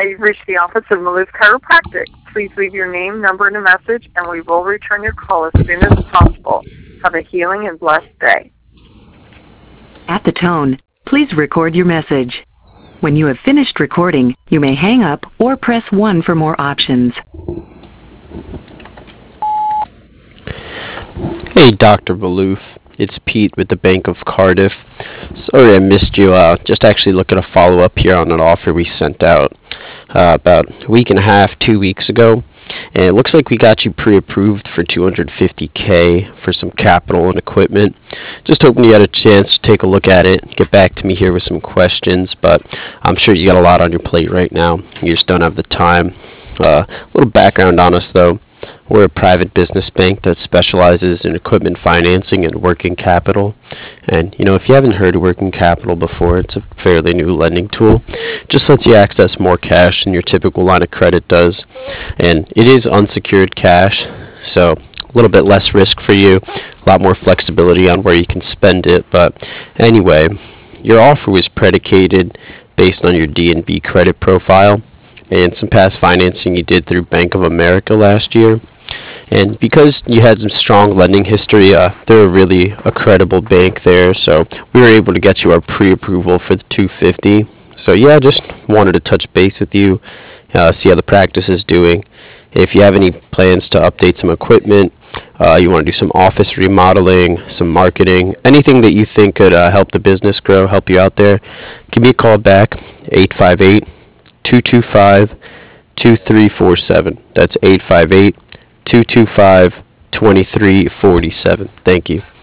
You've reached the office of Maloof Chiropractic. Please leave your name, number, and a message, and we will return your call as soon as possible. Have a healing and blessed day. At the tone, please record your message. When you have finished recording, you may hang up or press 1 for more options. Hey, Dr. Maloof. It's Pete with the Bank of Cardiff. Sorry I missed you. Just actually looking to follow up here on an offer we sent out about a week and a half, 2 weeks ago. And it looks like we got you pre-approved for $250K for some capital and equipment. Just hoping you had a chance to take a look at it, get back to me here with some questions, but I'm sure you got a lot on your plate right now. You just don't have the time. A little background on us, though. We're a private business bank that specializes in equipment financing and working capital. And, if you haven't heard of working capital before, it's a fairly new lending tool. Just lets you access more cash than your typical line of credit does. And it is unsecured cash, so a little bit less risk for you, a lot more flexibility on where you can spend it. But anyway, your offer was predicated based on your D&B credit profile and some past financing you did through Bank of America last year. And because you had some strong lending history, they're really a credible bank there, so we were able to get you our pre-approval for the $250. So yeah, just wanted to touch base with you, see how the practice is doing. If you have any plans to update some equipment, you want to do some office remodeling, some marketing, anything that you think could help the business grow, help you out there, give me a call back, 858-225-2347. That's 858-225-2347. Thank you.